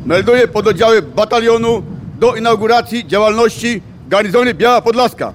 Melduję pododdziały batalionu do inauguracji działalności garnizonu Biała Podlaska.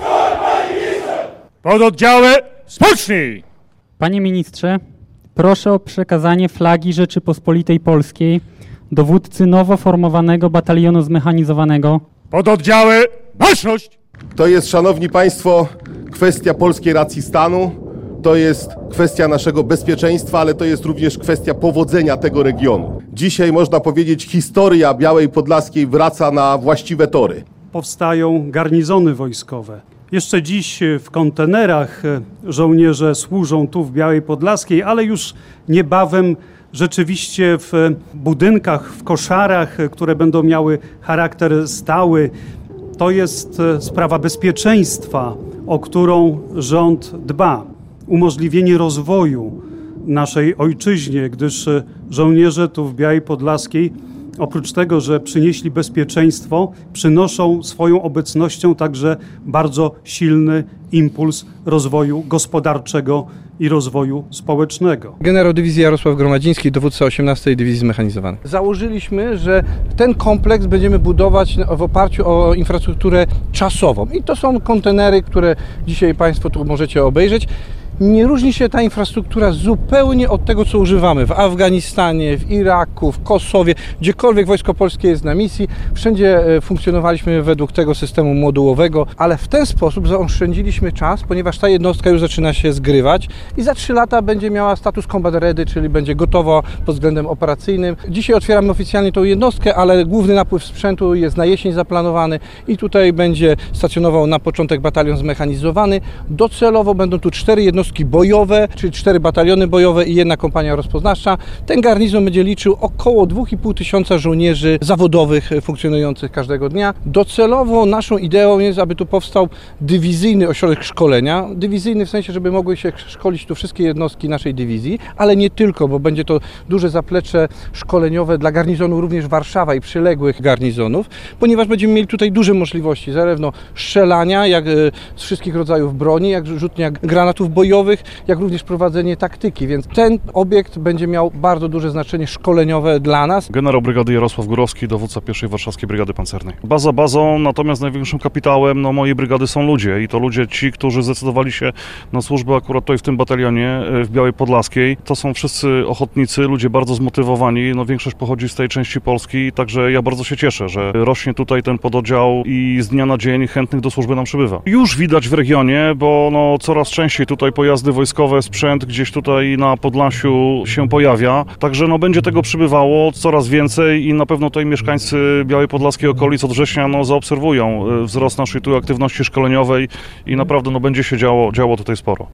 Pododdziały, spocznij! Panie ministrze, proszę o przekazanie flagi Rzeczypospolitej Polskiej dowódcy nowo formowanego batalionu zmechanizowanego. Pododdziały, baczność! To jest, szanowni państwo, kwestia polskiej racji stanu, to jest kwestia naszego bezpieczeństwa, ale to jest również kwestia powodzenia tego regionu. Dzisiaj można powiedzieć, historia Białej Podlaskiej wraca na właściwe tory. Powstają garnizony wojskowe. Jeszcze dziś w kontenerach żołnierze służą tu w Białej Podlaskiej, ale już niebawem rzeczywiście w budynkach, w koszarach, które będą miały charakter stały. To jest sprawa bezpieczeństwa, o którą rząd dba. Umożliwienie rozwoju naszej ojczyźnie, gdyż żołnierze tu w Białej Podlaskiej oprócz tego, że przynieśli bezpieczeństwo, przynoszą swoją obecnością także bardzo silny impuls rozwoju gospodarczego i rozwoju społecznego. Generał dywizji Jarosław Gromadziński, dowódca 18. Dywizji Zmechanizowanej. Założyliśmy, że ten kompleks będziemy budować w oparciu o infrastrukturę czasową. I to są kontenery, które dzisiaj państwo tu możecie obejrzeć. Nie różni się ta infrastruktura zupełnie od tego, co używamy w Afganistanie, w Iraku, w Kosowie, gdziekolwiek Wojsko Polskie jest na misji. Wszędzie funkcjonowaliśmy według tego systemu modułowego, ale w ten sposób zaoszczędziliśmy czas, ponieważ ta jednostka już zaczyna się zgrywać i za 3 lata będzie miała status combat ready, czyli będzie gotowa pod względem operacyjnym. Dzisiaj otwieramy oficjalnie tą jednostkę, ale główny napływ sprzętu jest na jesień zaplanowany i tutaj będzie stacjonował na początek batalion zmechanizowany. Docelowo będą tu 4 jednostki bojowe, czyli 4 bataliony bojowe i 1 kompania rozpoznawcza. Ten garnizon będzie liczył około 2,5 tysiąca żołnierzy zawodowych funkcjonujących każdego dnia. Docelowo naszą ideą jest, aby tu powstał dywizyjny ośrodek szkolenia. Dywizyjny w sensie, żeby mogły się szkolić tu wszystkie jednostki naszej dywizji, ale nie tylko, bo będzie to duże zaplecze szkoleniowe dla garnizonu również Warszawa i przyległych garnizonów, ponieważ będziemy mieli tutaj duże możliwości zarówno strzelania, jak z wszystkich rodzajów broni, jak rzutnia granatów bojowych, jak również prowadzenie taktyki, więc ten obiekt będzie miał bardzo duże znaczenie szkoleniowe dla nas. Generał brygady Jarosław Górowski, dowódca 1. Warszawskiej Brygady Pancernej. Baza bazą, natomiast największym kapitałem mojej brygady są ludzie i to ludzie ci, którzy zdecydowali się na służbę akurat tutaj w tym batalionie w Białej Podlaskiej. To są wszyscy ochotnicy, ludzie bardzo zmotywowani, większość pochodzi z tej części Polski, także ja bardzo się cieszę, że rośnie tutaj ten pododdział i z dnia na dzień chętnych do służby nam przybywa. Już widać w regionie, bo coraz częściej tutaj pojazdy wojskowe, sprzęt gdzieś tutaj na Podlasiu się pojawia. Także będzie tego przybywało coraz więcej i na pewno tutaj mieszkańcy Białej Podlaskiej okolic od września zaobserwują wzrost naszej tu aktywności szkoleniowej i naprawdę będzie się działo tutaj sporo.